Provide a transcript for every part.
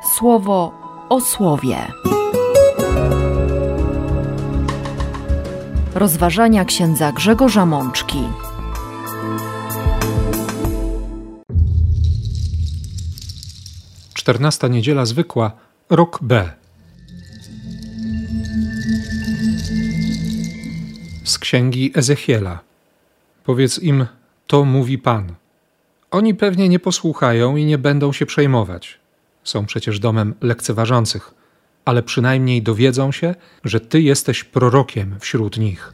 Słowo o słowie. Rozważania księdza Grzegorza Mączki. Czternasta niedziela zwykła, rok B. Z księgi Ezechiela. Powiedz im, to mówi Pan. Oni pewnie nie posłuchają i nie będą się przejmować. Są przecież domem lekceważących, ale przynajmniej dowiedzą się, że Ty jesteś prorokiem wśród nich.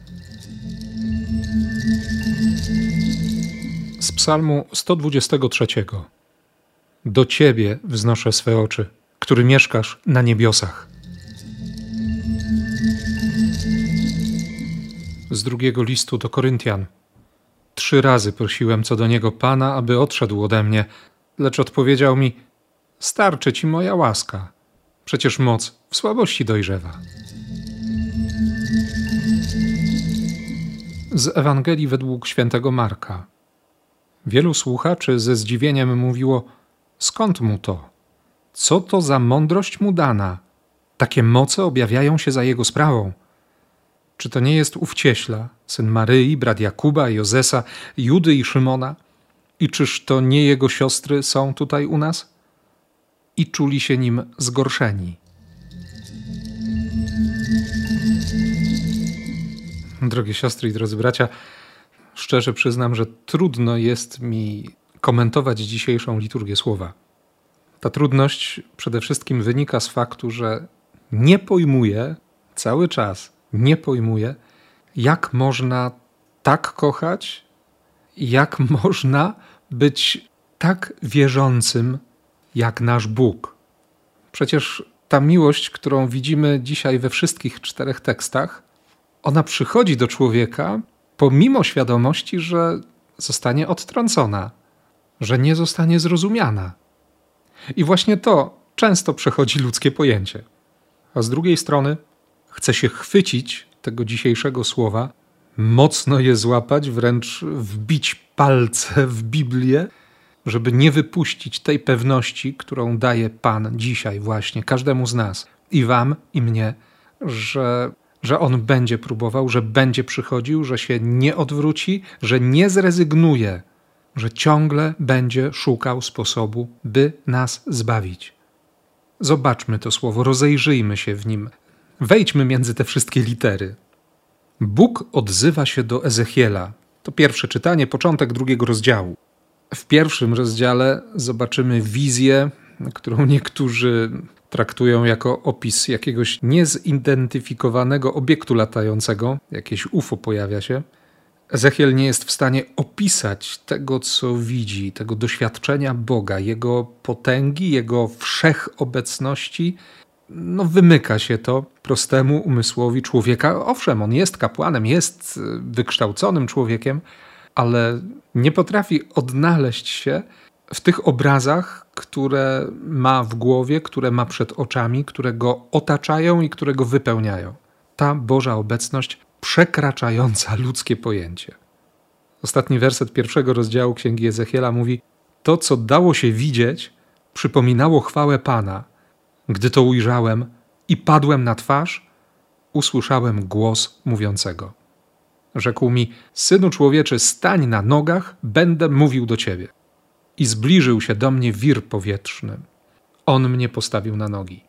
Z psalmu 123. Do Ciebie wznoszę swe oczy, który mieszkasz na niebiosach. Z drugiego listu do Koryntian. 3 razy prosiłem co do niego Pana, aby odszedł ode mnie, lecz odpowiedział mi: starczy Ci moja łaska, przecież moc w słabości dojrzewa. Z Ewangelii według świętego Marka. Wielu słuchaczy ze zdziwieniem mówiło: skąd mu to? Co to za mądrość mu dana? Takie moce objawiają się za jego sprawą. Czy to nie jest ów Cieśla, syn Maryi, brat Jakuba, Jozesa, Judy i Szymona? I czyż to nie jego siostry są tutaj u nas? I czuli się nim zgorszeni. Drogie siostry i drodzy bracia, szczerze przyznam, że trudno jest mi komentować dzisiejszą liturgię słowa. Ta trudność przede wszystkim wynika z faktu, że nie pojmuję, cały czas nie pojmuję, jak można tak kochać, jak można być tak wierzącym jak nasz Bóg. Przecież ta miłość, którą widzimy dzisiaj we wszystkich 4 tekstach, ona przychodzi do człowieka pomimo świadomości, że zostanie odtrącona, że nie zostanie zrozumiana. I właśnie to często przechodzi ludzkie pojęcie. A z drugiej strony chce się chwycić tego dzisiejszego słowa, mocno je złapać, wręcz wbić palce w Biblię, żeby nie wypuścić tej pewności, którą daje Pan dzisiaj właśnie każdemu z nas, i wam, i mnie, że On będzie próbował, że będzie przychodził, że się nie odwróci, że nie zrezygnuje, że ciągle będzie szukał sposobu, by nas zbawić. Zobaczmy to słowo, rozejrzyjmy się w nim, wejdźmy między te wszystkie litery. Bóg odzywa się do Ezechiela. To pierwsze czytanie, początek 2 rozdziału. W pierwszym rozdziale zobaczymy wizję, którą niektórzy traktują jako opis jakiegoś niezidentyfikowanego obiektu latającego. Jakieś UFO pojawia się. Ezechiel nie jest w stanie opisać tego, co widzi, tego doświadczenia Boga, Jego potęgi, Jego wszechobecności. Wymyka się to prostemu umysłowi człowieka. Owszem, on jest kapłanem, jest wykształconym człowiekiem, ale nie potrafi odnaleźć się w tych obrazach, które ma w głowie, które ma przed oczami, które go otaczają i które go wypełniają. Ta Boża obecność przekraczająca ludzkie pojęcie. Ostatni werset 1 rozdziału Księgi Ezechiela mówi: to, co dało się widzieć, przypominało chwałę Pana. Gdy to ujrzałem i padłem na twarz, usłyszałem głos mówiącego. Rzekł mi: synu człowieczy, stań na nogach, będę mówił do ciebie. I zbliżył się do mnie wir powietrzny. On mnie postawił na nogi.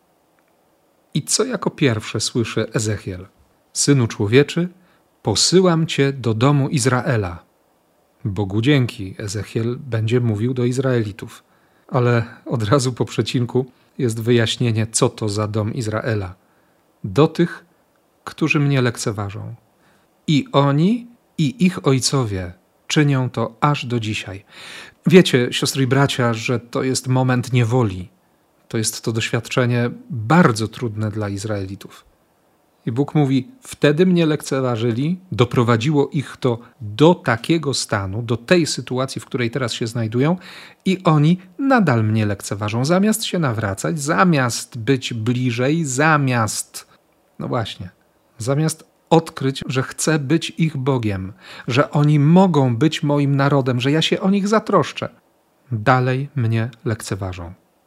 I co jako pierwsze słyszy Ezechiel? Synu człowieczy, posyłam cię do domu Izraela. Bogu dzięki, Ezechiel będzie mówił do Izraelitów. Ale od razu po przecinku jest wyjaśnienie, co to za dom Izraela. Do tych, którzy mnie lekceważą. I oni, i ich ojcowie czynią to aż do dzisiaj. Wiecie, siostry i bracia, że to jest moment niewoli. To jest to doświadczenie bardzo trudne dla Izraelitów. I Bóg mówi: wtedy mnie lekceważyli, doprowadziło ich to do takiego stanu, do tej sytuacji, w której teraz się znajdują, i oni nadal mnie lekceważą. Zamiast się nawracać, zamiast być bliżej, zamiast odkryć, że chcę być ich Bogiem, że oni mogą być moim narodem, że ja się o nich zatroszczę, dalej mnie lekceważą.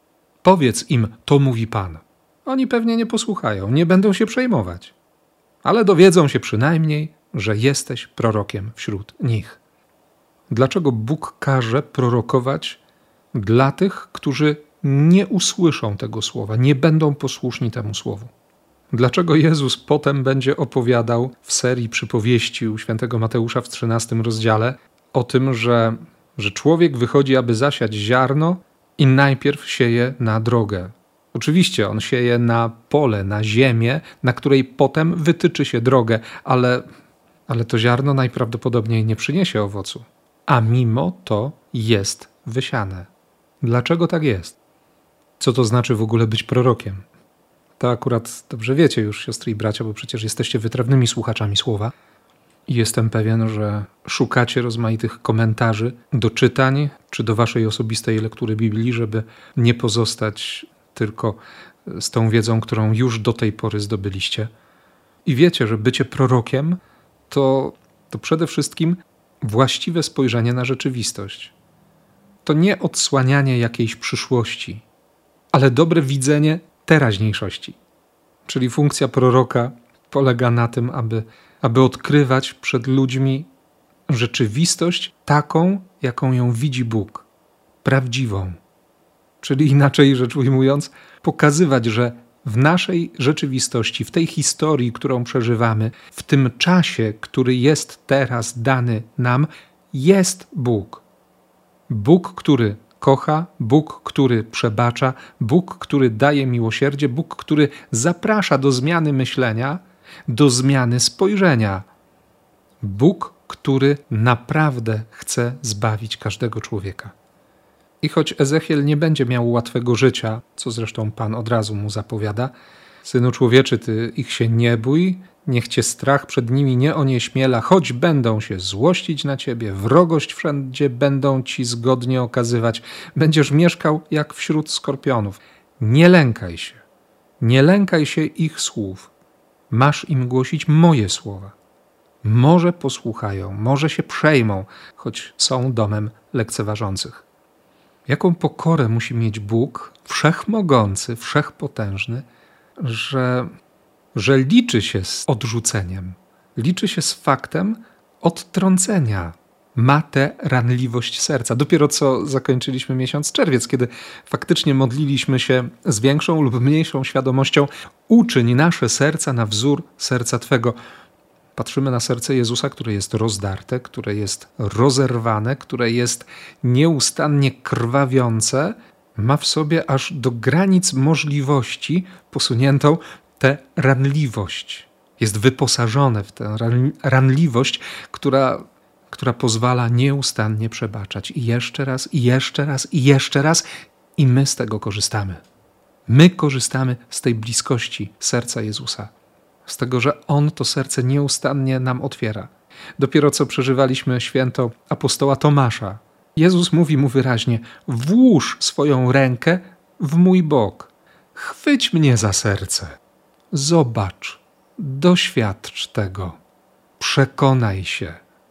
Powiedz im, to mówi Pan. Oni pewnie nie posłuchają, nie będą się przejmować, ale dowiedzą się przynajmniej, że jesteś prorokiem wśród nich. Dlaczego Bóg każe prorokować dla tych, którzy nie usłyszą tego słowa, nie będą posłuszni temu słowu? Dlaczego Jezus potem będzie opowiadał w serii przypowieści u świętego Mateusza w 13 rozdziale o tym, że człowiek wychodzi, aby zasiać ziarno i najpierw sieje na drogę. Oczywiście on sieje na pole, na ziemię, na której potem wytyczy się drogę, ale to ziarno najprawdopodobniej nie przyniesie owocu. A mimo to jest wysiane. Dlaczego tak jest? Co to znaczy w ogóle być prorokiem? To akurat dobrze wiecie już, siostry i bracia, bo przecież jesteście wytrawnymi słuchaczami słowa. I jestem pewien, że szukacie rozmaitych komentarzy do czytań, czy do waszej osobistej lektury Biblii, żeby nie pozostać tylko z tą wiedzą, którą już do tej pory zdobyliście. I wiecie, że bycie prorokiem to przede wszystkim właściwe spojrzenie na rzeczywistość. To nie odsłanianie jakiejś przyszłości, ale dobre widzenie teraźniejszości. Czyli funkcja proroka polega na tym, aby odkrywać przed ludźmi rzeczywistość taką, jaką ją widzi Bóg, prawdziwą. Czyli inaczej rzecz ujmując, pokazywać, że w naszej rzeczywistości, w tej historii, którą przeżywamy, w tym czasie, który jest teraz dany nam, jest Bóg. Bóg, który kocha, Bóg, który przebacza, Bóg, który daje miłosierdzie, Bóg, który zaprasza do zmiany myślenia, do zmiany spojrzenia. Bóg, który naprawdę chce zbawić każdego człowieka. I choć Ezechiel nie będzie miał łatwego życia, co zresztą Pan od razu mu zapowiada, Synu człowieczy, ty ich się nie bój, niech cię strach przed nimi nie onieśmiela, choć będą się złościć na ciebie, wrogość wszędzie będą ci zgodnie okazywać, będziesz mieszkał jak wśród skorpionów. Nie lękaj się ich słów, masz im głosić moje słowa. Może posłuchają, może się przejmą, choć są domem lekceważących. Jaką pokorę musi mieć Bóg, wszechmogący, wszechpotężny, że liczy się z odrzuceniem, liczy się z faktem odtrącenia. Ma tę ranliwość serca. Dopiero co zakończyliśmy miesiąc czerwiec, kiedy faktycznie modliliśmy się z większą lub mniejszą świadomością: uczyń nasze serca na wzór serca Twego. Patrzymy na serce Jezusa, które jest rozdarte, które jest rozerwane, które jest nieustannie krwawiące, ma w sobie aż do granic możliwości posuniętą tę ranliwość. Jest wyposażone w tę ranliwość, która pozwala nieustannie przebaczać. I jeszcze raz, i jeszcze raz, i jeszcze raz. I my z tego korzystamy. My korzystamy z tej bliskości serca Jezusa. Z tego, że On to serce nieustannie nam otwiera. Dopiero co przeżywaliśmy święto apostoła Tomasza. Jezus mówi mu wyraźnie: włóż swoją rękę w mój bok. Chwyć mnie za serce. Zobacz, doświadcz tego. Przekonaj się.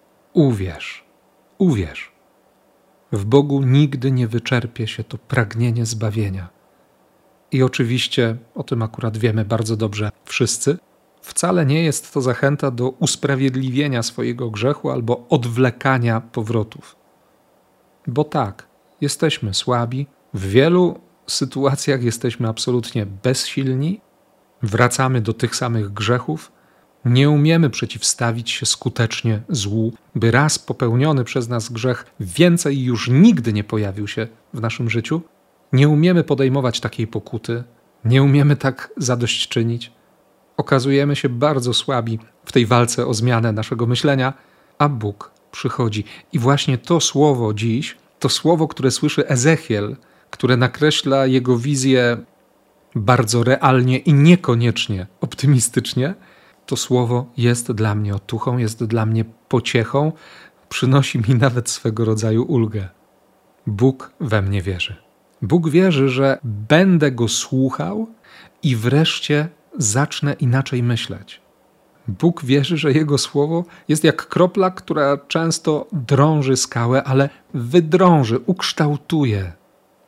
Uwierz. W Bogu nigdy nie wyczerpie się to pragnienie zbawienia. I oczywiście, o tym akurat wiemy bardzo dobrze wszyscy, wcale nie jest to zachęta do usprawiedliwienia swojego grzechu albo odwlekania powrotów. Bo tak, jesteśmy słabi, w wielu sytuacjach jesteśmy absolutnie bezsilni, wracamy do tych samych grzechów, nie umiemy przeciwstawić się skutecznie złu, by raz popełniony przez nas grzech więcej już nigdy nie pojawił się w naszym życiu. Nie umiemy podejmować takiej pokuty, nie umiemy tak zadośćczynić. Okazujemy się bardzo słabi w tej walce o zmianę naszego myślenia, a Bóg przychodzi. I właśnie to słowo dziś, to słowo, które słyszy Ezechiel, które nakreśla jego wizję bardzo realnie i niekoniecznie optymistycznie, to słowo jest dla mnie otuchą, jest dla mnie pociechą, przynosi mi nawet swego rodzaju ulgę. Bóg we mnie wierzy. Bóg wierzy, że będę Go słuchał i wreszcie zacznę inaczej myśleć. Bóg wierzy, że Jego słowo jest jak kropla, która często drąży skałę, ale wydrąży, ukształtuje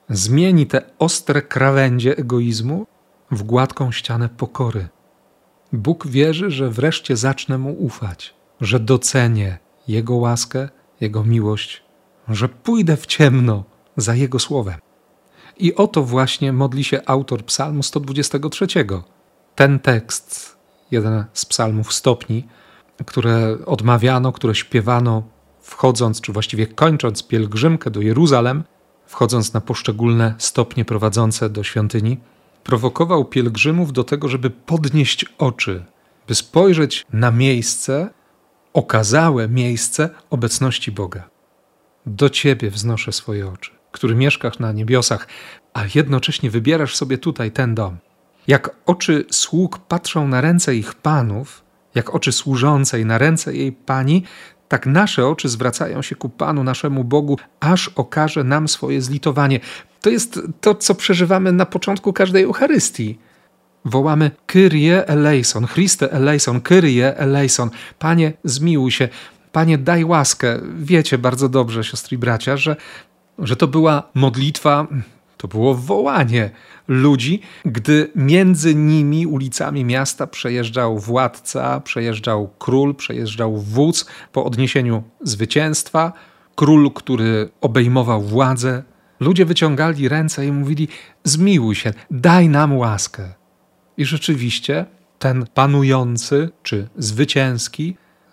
Zmieni te ostre krawędzie egoizmu w gładką ścianę pokory. Bóg wierzy, że wreszcie zacznę Mu ufać, że docenię Jego łaskę, Jego miłość, że pójdę w ciemno za Jego słowem. I o to właśnie modli się autor psalmu 123. Ten tekst, jeden z psalmów stopni, które odmawiano, które śpiewano wchodząc, czy właściwie kończąc pielgrzymkę do Jeruzalem, wchodząc na poszczególne stopnie prowadzące do świątyni, prowokował pielgrzymów do tego, żeby podnieść oczy, by spojrzeć na miejsce, okazałe miejsce obecności Boga. Do Ciebie wznoszę swoje oczy, który mieszkasz na niebiosach, a jednocześnie wybierasz sobie tutaj ten dom. Jak oczy sług patrzą na ręce ich panów, jak oczy służącej na ręce jej pani, tak nasze oczy zwracają się ku Panu, naszemu Bogu, aż okaże nam swoje zlitowanie. To jest to, co przeżywamy na początku każdej Eucharystii. Wołamy Kyrie eleison, Chryste eleison, Kyrie eleison. Panie, zmiłuj się, Panie, daj łaskę. Wiecie bardzo dobrze, siostry i bracia, że to była modlitwa, to było wołanie ludzi, gdy między nimi ulicami miasta przejeżdżał władca, przejeżdżał król, przejeżdżał wódz po odniesieniu zwycięstwa, król, który obejmował władzę. Ludzie wyciągali ręce i mówili: zmiłuj się, daj nam łaskę. I rzeczywiście ten panujący czy zwycięski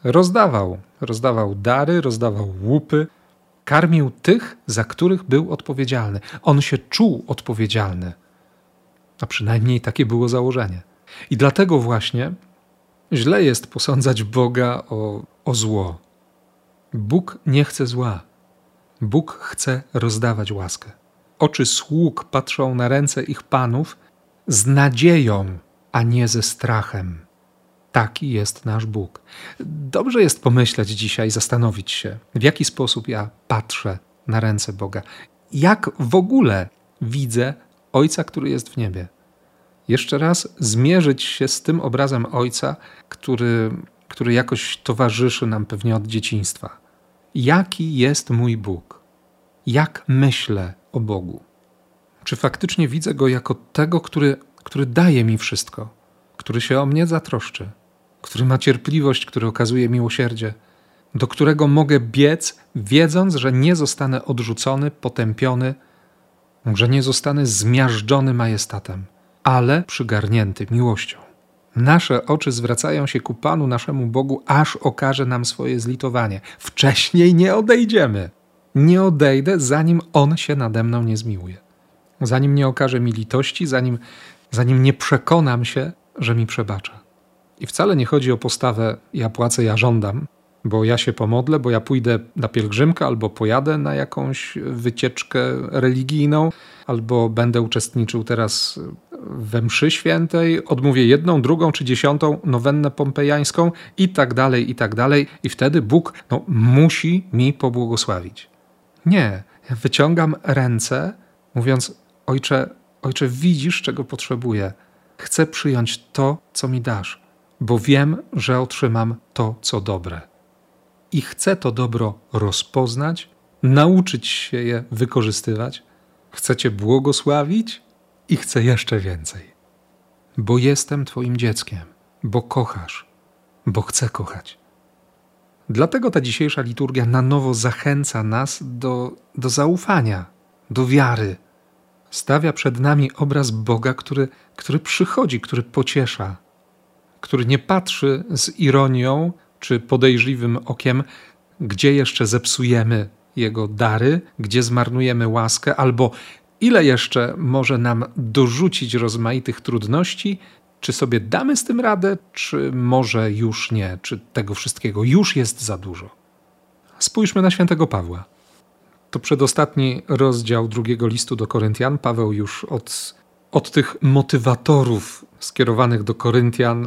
rozdawał dary, rozdawał łupy, karmił tych, za których był odpowiedzialny. On się czuł odpowiedzialny. A przynajmniej takie było założenie. I dlatego właśnie źle jest posądzać Boga o zło. Bóg nie chce zła. Bóg chce rozdawać łaskę. Oczy sług patrzą na ręce ich panów z nadzieją, a nie ze strachem. Taki jest nasz Bóg. Dobrze jest pomyśleć dzisiaj, zastanowić się, w jaki sposób ja patrzę na ręce Boga. Jak w ogóle widzę Ojca, który jest w niebie. Jeszcze raz zmierzyć się z tym obrazem Ojca, który jakoś towarzyszy nam pewnie od dzieciństwa. Jaki jest mój Bóg? Jak myślę o Bogu? Czy faktycznie widzę Go jako tego, który daje mi wszystko, który się o mnie zatroszczy, który ma cierpliwość, który okazuje miłosierdzie, do którego mogę biec, wiedząc, że nie zostanę odrzucony, potępiony, że nie zostanę zmiażdżony majestatem, ale przygarnięty miłością. Nasze oczy zwracają się ku Panu, naszemu Bogu, aż okaże nam swoje zlitowanie. Wcześniej nie odejdziemy. Nie odejdę, zanim On się nade mną nie zmiłuje. Zanim nie okaże mi litości, zanim nie przekonam się, że mi przebacza. I wcale nie chodzi o postawę ja płacę, ja żądam, bo ja się pomodlę, bo ja pójdę na pielgrzymkę, albo pojadę na jakąś wycieczkę religijną, albo będę uczestniczył teraz we mszy świętej, odmówię 1, 2 czy 10 nowennę pompejańską i tak dalej, i tak dalej. I wtedy Bóg musi mi pobłogosławić. Nie, ja wyciągam ręce, mówiąc: Ojcze, widzisz, czego potrzebuję. Chcę przyjąć to, co mi dasz, bo wiem, że otrzymam to, co dobre. I chcę to dobro rozpoznać, nauczyć się je wykorzystywać. Chcę Cię błogosławić i chcę jeszcze więcej. Bo jestem Twoim dzieckiem, bo kochasz, bo chcę kochać. Dlatego ta dzisiejsza liturgia na nowo zachęca nas do zaufania, do wiary. Stawia przed nami obraz Boga, który przychodzi, który pociesza, który nie patrzy z ironią czy podejrzliwym okiem, gdzie jeszcze zepsujemy Jego dary, gdzie zmarnujemy łaskę, albo ile jeszcze może nam dorzucić rozmaitych trudności, czy sobie damy z tym radę, czy może już nie, czy tego wszystkiego już jest za dużo. Spójrzmy na świętego Pawła. To przedostatni rozdział 2 listu do Koryntian. Paweł już od tych motywatorów skierowanych do Koryntian,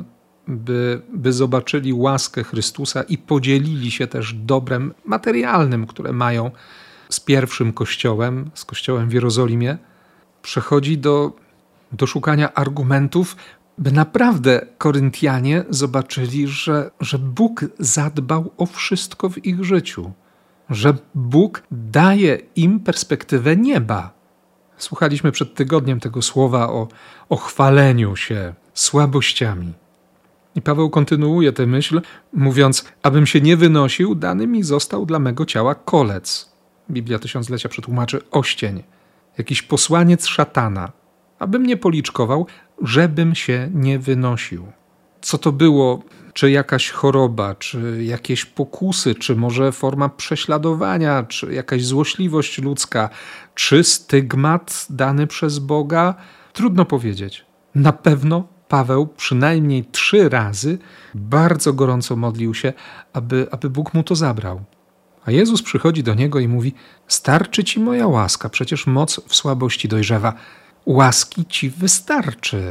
by zobaczyli łaskę Chrystusa i podzielili się też dobrem materialnym, które mają z pierwszym Kościołem, z Kościołem w Jerozolimie, przechodzi do szukania argumentów, by naprawdę Koryntianie zobaczyli, że Bóg zadbał o wszystko w ich życiu, że Bóg daje im perspektywę nieba, Słuchaliśmy przed tygodniem tego słowa o chwaleniu się słabościami. I Paweł kontynuuje tę myśl, mówiąc, abym się nie wynosił, dany mi został dla mego ciała kolec. Biblia Tysiąclecia przetłumaczy oścień. Jakiś posłaniec szatana, abym nie policzkował, żebym się nie wynosił. Co to było? Czy jakaś choroba, czy jakieś pokusy, czy może forma prześladowania, czy jakaś złośliwość ludzka, czy stygmat dany przez Boga? Trudno powiedzieć. Na pewno Paweł przynajmniej 3 razy bardzo gorąco modlił się, aby Bóg mu to zabrał. A Jezus przychodzi do niego i mówi: starczy ci moja łaska, przecież moc w słabości dojrzewa. Łaski ci wystarczy.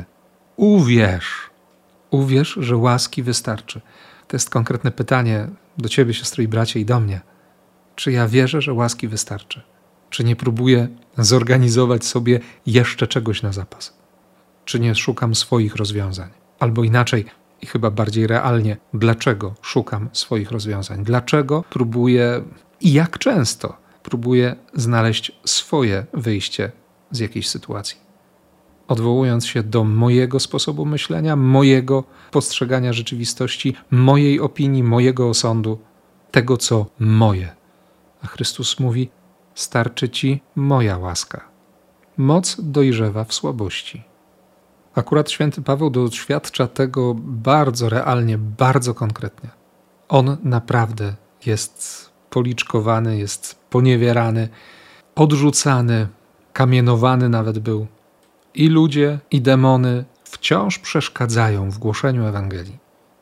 Uwierz, że łaski wystarczy. To jest konkretne pytanie do ciebie, siostry i bracie, i do mnie. Czy ja wierzę, że łaski wystarczy? Czy nie próbuję zorganizować sobie jeszcze czegoś na zapas? Czy nie szukam swoich rozwiązań? Albo inaczej, i chyba bardziej realnie, dlaczego szukam swoich rozwiązań? Dlaczego próbuję i jak często próbuję znaleźć swoje wyjście z jakiejś sytuacji? Odwołując się do mojego sposobu myślenia, mojego postrzegania rzeczywistości, mojej opinii, mojego osądu, tego co moje. A Chrystus mówi: starczy ci moja łaska. Moc dojrzewa w słabości. Akurat święty Paweł doświadcza tego bardzo realnie, bardzo konkretnie. On naprawdę jest policzkowany, jest poniewierany, odrzucany, kamienowany nawet był. I ludzie, i demony wciąż przeszkadzają w głoszeniu Ewangelii.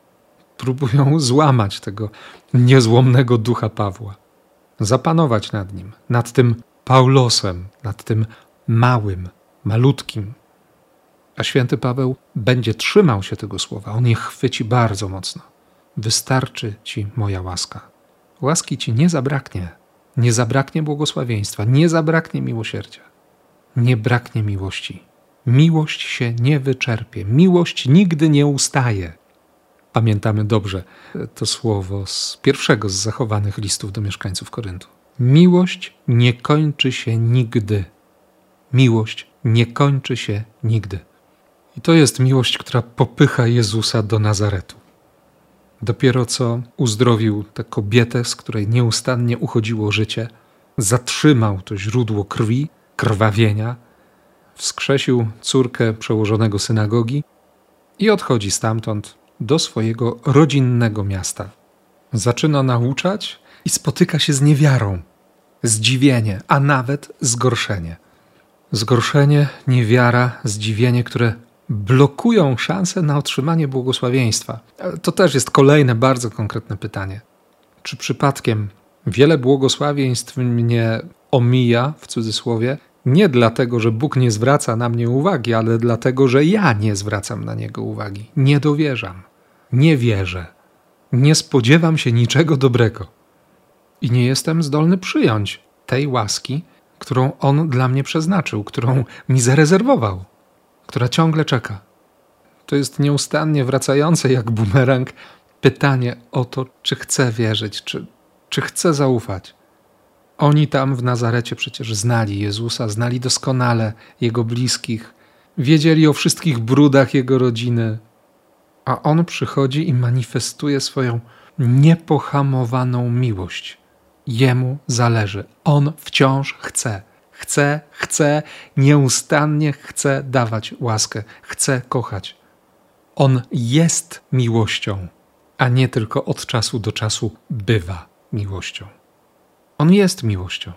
Próbują złamać tego niezłomnego ducha Pawła. Zapanować nad nim, nad tym Paulosem, nad tym małym, malutkim. A święty Paweł będzie trzymał się tego słowa. On je chwyci bardzo mocno. Wystarczy ci moja łaska. Łaski ci nie zabraknie. Nie zabraknie błogosławieństwa, nie zabraknie miłosierdzia. Nie braknie miłości. Miłość się nie wyczerpie. Miłość nigdy nie ustaje. Pamiętamy dobrze to słowo z pierwszego z zachowanych listów do mieszkańców Koryntu. Miłość nie kończy się nigdy. Miłość nie kończy się nigdy. I to jest miłość, która popycha Jezusa do Nazaretu. Dopiero co uzdrowił tę kobietę, z której nieustannie uchodziło życie, zatrzymał to źródło krwi, krwawienia, wskrzesił córkę przełożonego synagogi i odchodzi stamtąd do swojego rodzinnego miasta. Zaczyna nauczać i spotyka się z niewiarą, zdziwienie, a nawet zgorszenie. Zgorszenie, niewiara, zdziwienie, które blokują szansę na otrzymanie błogosławieństwa. To też jest kolejne bardzo konkretne pytanie. Czy przypadkiem wiele błogosławieństw mnie omija, w cudzysłowie, nie dlatego, że Bóg nie zwraca na mnie uwagi, ale dlatego, że ja nie zwracam na Niego uwagi. Nie dowierzam, nie wierzę, nie spodziewam się niczego dobrego i nie jestem zdolny przyjąć tej łaski, którą On dla mnie przeznaczył, którą mi zarezerwował, która ciągle czeka. To jest nieustannie wracające jak bumerang pytanie o to, czy chcę wierzyć, czy chcę zaufać. Oni tam w Nazarecie przecież znali Jezusa, znali doskonale Jego bliskich, wiedzieli o wszystkich brudach Jego rodziny, a On przychodzi i manifestuje swoją niepohamowaną miłość. Jemu zależy. On wciąż chce, nieustannie chce dawać łaskę, chce kochać. On jest miłością, a nie tylko od czasu do czasu bywa miłością. On jest miłością.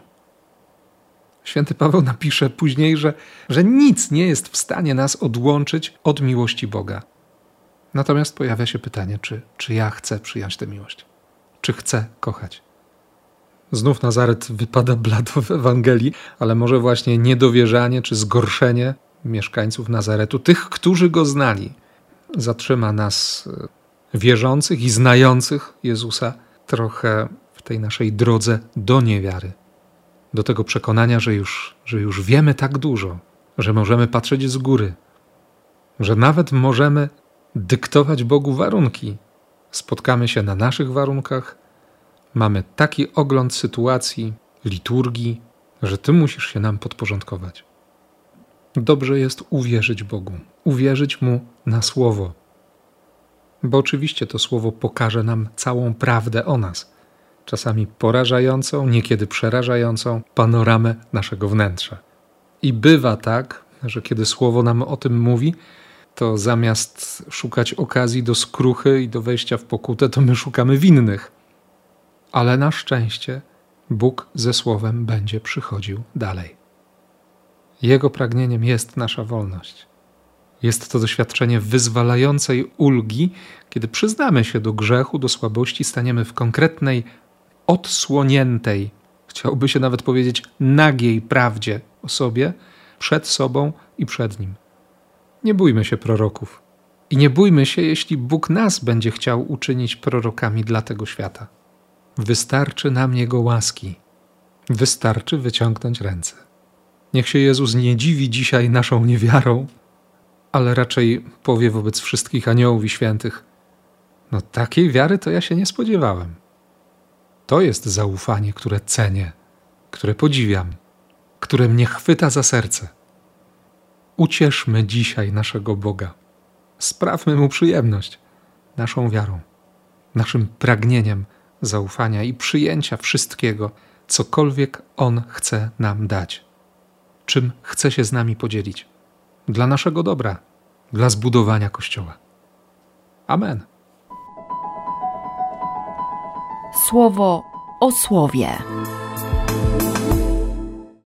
Święty Paweł napisze później, że nic nie jest w stanie nas odłączyć od miłości Boga. Natomiast pojawia się pytanie, czy ja chcę przyjąć tę miłość? Czy chcę kochać? Znów Nazaret wypada blado w Ewangelii, ale może właśnie niedowierzanie czy zgorszenie mieszkańców Nazaretu, tych, którzy Go znali, zatrzyma nas wierzących i znających Jezusa trochę w tej naszej drodze do niewiary. Do tego przekonania, że już wiemy tak dużo, że możemy patrzeć z góry, że nawet możemy dyktować Bogu warunki. Spotkamy się na naszych warunkach, mamy taki ogląd sytuacji, liturgii, że Ty musisz się nam podporządkować. Dobrze jest uwierzyć Bogu, uwierzyć Mu na słowo. Bo oczywiście to słowo pokaże nam całą prawdę o nas. Czasami porażającą, niekiedy przerażającą panoramę naszego wnętrza. I bywa tak, że kiedy słowo nam o tym mówi, to zamiast szukać okazji do skruchy i do wejścia w pokutę, to my szukamy winnych. Ale na szczęście Bóg ze słowem będzie przychodził dalej. Jego pragnieniem jest nasza wolność. Jest to doświadczenie wyzwalającej ulgi, kiedy przyznamy się do grzechu, do słabości, staniemy w konkretnej, odsłoniętej, chciałoby się nawet powiedzieć nagiej prawdzie o sobie, przed sobą i przed Nim. Nie bójmy się proroków i nie bójmy się, jeśli Bóg nas będzie chciał uczynić prorokami dla tego świata. Wystarczy nam Jego łaski. Wystarczy wyciągnąć ręce. Niech się Jezus nie dziwi dzisiaj naszą niewiarą, ale raczej powie wobec wszystkich aniołów i świętych: no takiej wiary to ja się nie spodziewałem. To jest zaufanie, które cenię, które podziwiam, które mnie chwyta za serce. Ucieszmy dzisiaj naszego Boga. Sprawmy Mu przyjemność naszą wiarą, naszym pragnieniem zaufania i przyjęcia wszystkiego, cokolwiek On chce nam dać, czym chce się z nami podzielić, dla naszego dobra, dla zbudowania Kościoła. Amen. Słowo o słowie.